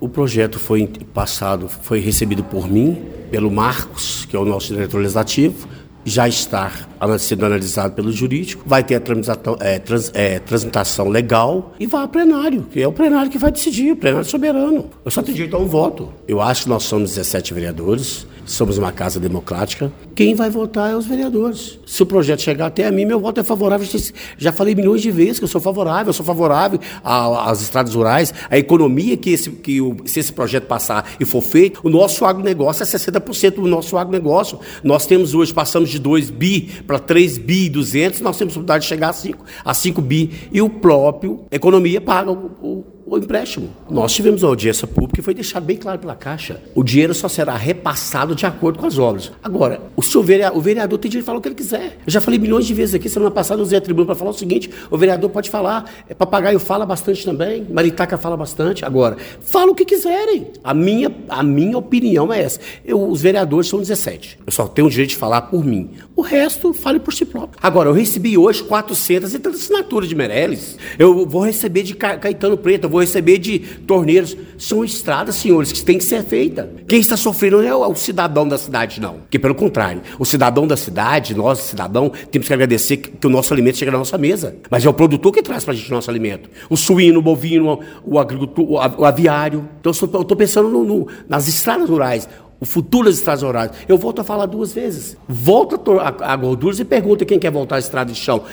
O projeto foi passado, foi recebido por mim, pelo Marcos, que é o nosso diretor legislativo, já está sendo analisado pelo jurídico, vai ter a transmutação legal e vai ao plenário, que é o plenário que vai decidir, o plenário soberano. Eu só tenho direito a um voto. Eu acho que nós somos 17 vereadores, somos uma casa democrática. Quem vai votar é os vereadores. Se o projeto chegar até a mim, meu voto é favorável. Já falei milhões de vezes que eu sou favorável às estradas rurais, à economia se esse projeto passar e for feito, o nosso agronegócio é 60% do nosso agronegócio. Nós temos hoje, passamos de 2 bi para 3 bi e 200, nós temos possibilidade de chegar a 5 bi. E o próprio economia paga o empréstimo. Nós tivemos uma audiência pública e foi deixado bem claro pela Caixa. O dinheiro só será repassado de acordo com as obras. Agora, o vereador tem direito de falar o que ele quiser. Eu já falei milhões de vezes aqui, semana passada eu usei a tribuna para falar o seguinte, o vereador pode falar, Papagaio fala bastante também, Maritaca fala bastante. Agora, fala o que quiserem. A minha opinião é essa. Os vereadores são 17. Eu só tenho o direito de falar por mim. O resto, fale por si próprio. Agora, eu recebi hoje 430 assinaturas de Meirelles. Eu vou receber de Caetano Preto, eu vou receber de Torneiros. São estradas, senhores, que têm que ser feitas. Quem está sofrendo não é o cidadão da cidade, não. Porque, pelo contrário, o cidadão da cidade, nós, cidadão, temos que agradecer que o nosso alimento chega na nossa mesa. Mas é o produtor que traz para a gente o nosso alimento. O suíno, o bovino, o agricultor, o aviário. Então, eu estou pensando nas estradas rurais. O futuro das estradas rurais. Eu volto a falar 2 vezes. Volta a Gorduras e pergunta quem quer voltar à estrada de chão.